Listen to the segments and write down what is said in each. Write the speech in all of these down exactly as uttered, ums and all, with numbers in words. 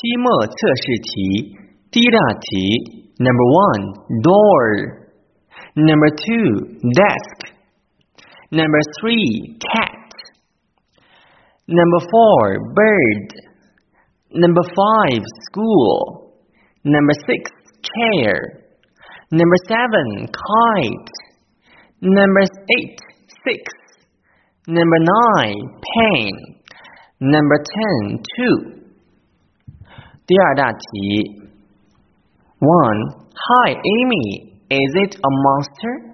期末测试题，第一大题 Number one, door. Number two, desk. Number three, cat. Number four, bird. Number five, school. Number six, chair. Number seven, kite. Number eight, six. Number nine, pen. Number ten, two. 第二大题 One, hi Amy, is it a monster?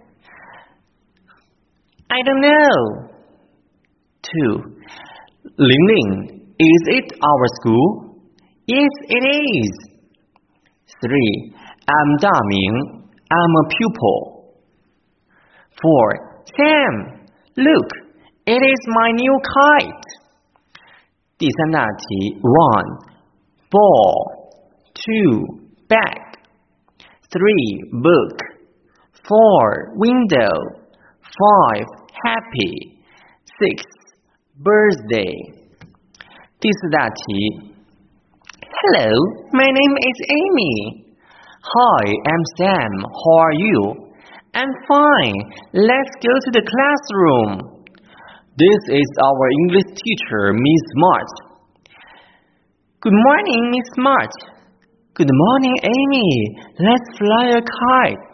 I don't know. Two, Ling Ling, is it our school? Yes, it is. Three, I'm Da Ming, I'm a pupil. Four, Sam, look, it is my new kite. 第三大题 One, ball. Two, bag. Three, book. Four, window. Five, happy. Six, birthday. 第四大题 Hello, my name is Amy. Hi, I'm Sam. How are you? I'm fine. Let's go to the classroom. This is our English teacher, Miss Smart. Good morning, Miss Smart. Good morning, Amy. Let's fly a kite.